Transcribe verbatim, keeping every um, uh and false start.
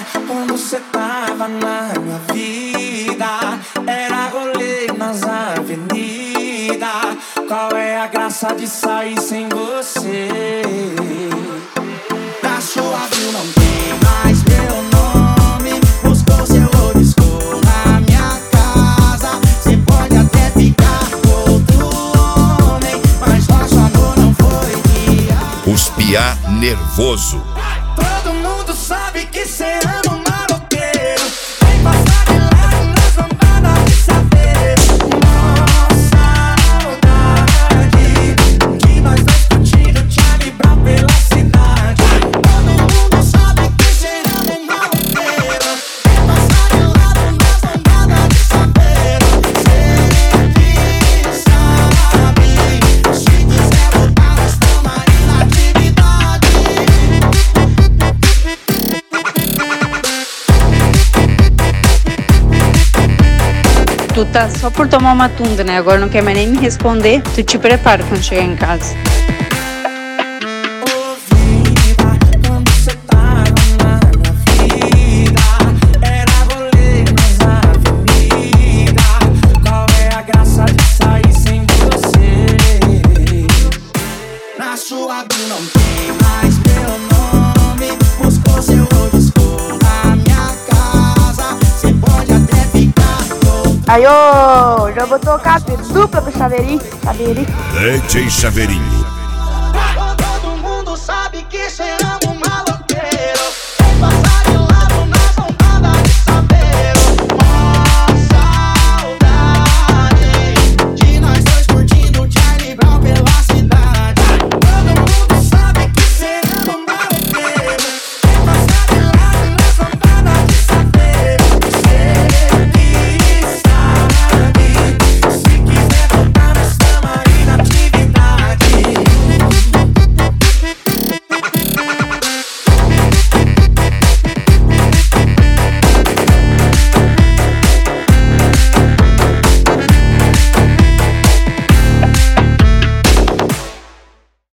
quando cê tava na minha vida. Era rolê nas avenidas. Qual é a graça de sair sem você? Na sua view não tem mais meu nome. Buscou seu old school na minha casa. Cê pode até ficar com outro homem, mas nosso amor não foi guiado. Os Piá nervoso. Todo mundo sabe que cê ama um maloqueiro. Vem passar de lado nas lambadas de saber. Nossa saudade, que nós dois curtindo Charlie Brown pela cidade. Todo mundo sabe que cê ama um maloqueiro. Vem passar de lado nas lambadas de saber. Sempre sabe, se quiser voltar nós tamo aí na atividade. Tu tá só por tomar uma tunda, né? Agora não quer mais nem me responder. Tu te prepara quando chegar em casa. Ouvida, quando cê tava na minha vida. Era rolê nas avenidas. Qual é a graça de sair sem você? Na sua bio não tem mais meu nome. Buscou seu old school na minha casa. Cê pode até ficar com. Aí, ô, já vou tocar dupla pro Chaveirinho. Chaveirinho. D J Chaveirinho. Todo mundo sabe que cê ama